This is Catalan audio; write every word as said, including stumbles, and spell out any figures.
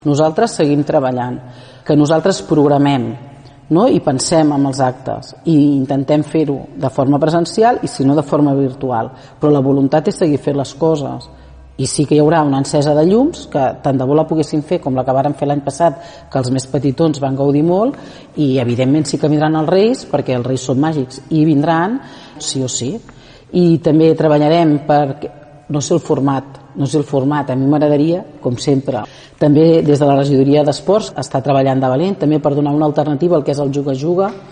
Nosaltres seguim treballant, que nosaltres programem, no? I pensem en els actes i intentem fer-ho de forma presencial i si no de forma virtual, però la voluntat és seguir fent les coses i sí que hi haurà una encesa de llums que tant de bo la poguessin fer com la que vàrem fer l'any passat, que els més petitons van gaudir molt, i evidentment sí que vindran els Reis, perquè els Reis són màgics i vindran sí o sí. I també treballarem per, no sé el format, no sé el format, a mi m'agradaria, com sempre, també des de la regidoria d'Esports està treballant de valent també per donar una alternativa al que és el juga-juga,